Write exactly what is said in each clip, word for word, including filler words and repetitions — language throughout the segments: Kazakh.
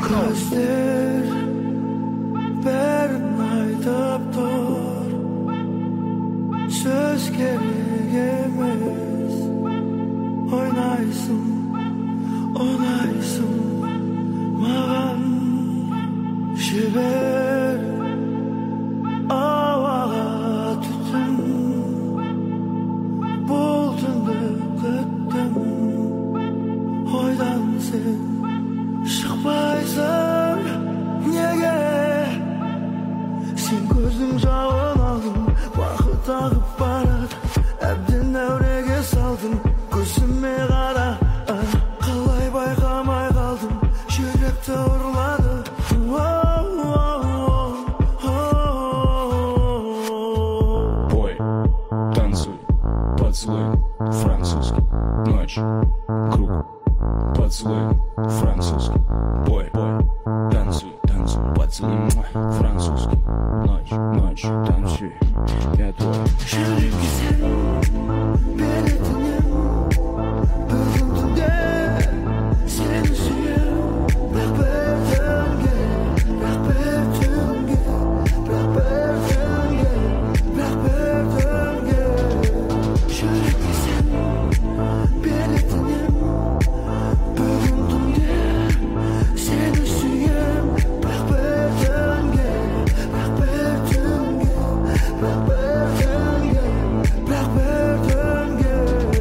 Gözler bәрін айтып тұр, сөз керек емес. Ойнайсың, ұнайсың маған, жібер ауаға түтін. Бұл түнді күттім, ойдан сен шықпайсың. Неге сен көздің жауын алдың, уақыт ағып барады, әбден әуреге салдың. Көзіме қара, қалай байқамай қалдым, жүректі ұрлады. Бой, танцуй, поцелуй, французский, ночь, круг, поцелуй, французский. Бой, бой, танцуй, танцуй, поцелуй, французский, ночь, ночь, танцуй, я твой. Жүрекке сен беретінем, бүгін түнде сені сүйем. Бірақ бір түнге, бірақ бір түнге, бірақ бір түнге, бірақ бір түнге. Жүрекке сен беретінем, бүгін түнде сені сүйем. Бірақ бір түнге, бірақ бір түнге, бірақ бір түнге, бірақ бір түнге.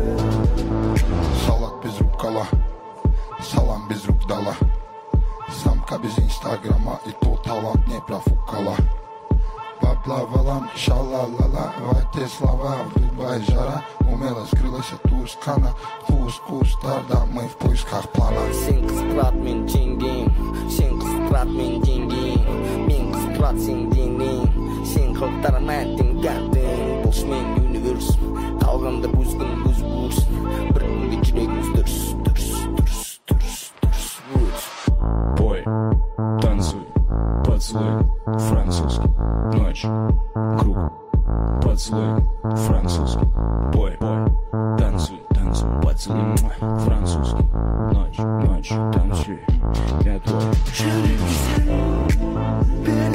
Салат без рукава, салам без рук дала. Самка без инстаграма, и то талант не профукала. Поплавала, шалалала, в те слова, в Дубай жара. Умело скрылась от Тускана, вкус-вкустарда, мы в поисках плана. Сен қысқырат мен жеңгең, сен қысқырат мен жеңгең, мен қысқырат сен денең, сен қылықтармен теңгәдің. Бұл мен универс, қалғанда бұзғын бұз бұрсын, бір күнде жүрегіміз дұрыс, дұрыс, дұрыс, дұрыс, дұрыс, дұрыс. Бой, танцуй, поцелуй, французский, ночь, круг, поцелуй, французский. Бой, бой, танцуй, танцуй, поцелуй, французский, ночь, ночь, танцуй, я твой. Жүрекке сен